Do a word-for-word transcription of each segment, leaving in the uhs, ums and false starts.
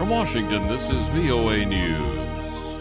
From Washington, this is V O A News.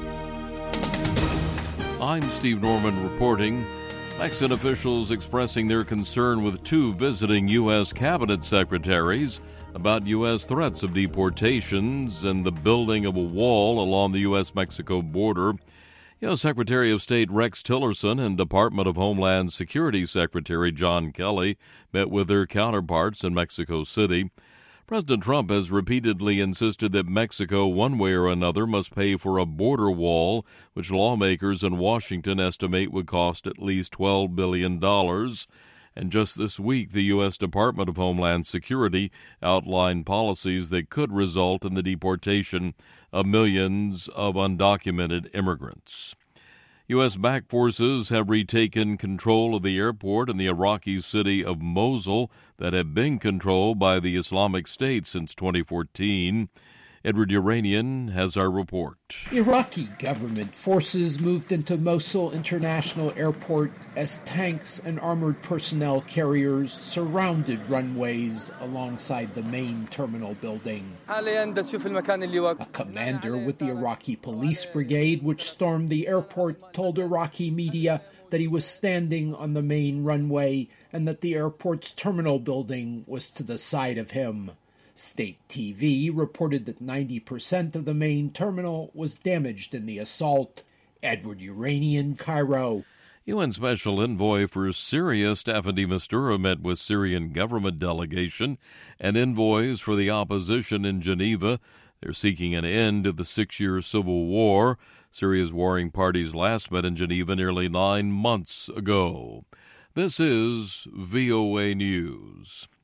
I'm Steve Norman reporting. Mexican officials expressing their concern with two visiting U S cabinet secretaries about U S threats of deportations and the building of a wall along the U S Mexico border. U S Secretary of State Rex Tillerson and Department of Homeland Security Secretary John Kelly met with their counterparts in Mexico City. President Trump has repeatedly insisted that Mexico, one way or another, must pay for a border wall, which lawmakers in Washington estimate would cost at least twelve billion dollars. And just this week, the U S Department of Homeland Security outlined policies that could result in the deportation of millions of undocumented immigrants. U S-backed forces have retaken control of the airport in the Iraqi city of Mosul that had been controlled by the Islamic State since twenty fourteen. Edward Uranian has our report. Iraqi government forces moved into Mosul International Airport as tanks and armored personnel carriers surrounded runways alongside the main terminal building. A commander with the Iraqi police brigade, which stormed the airport, told Iraqi media that he was standing on the main runway and that the airport's terminal building was to the side of him. State T V reported that ninety percent of the main terminal was damaged in the assault. Edward Uranian, Cairo. U N Special Envoy for Syria Staffan de Mistura met with Syrian government delegation and envoys for the opposition in Geneva. They're seeking an end to the six-year civil war. Syria's warring parties last met in Geneva nearly nine months ago. This is V O A News.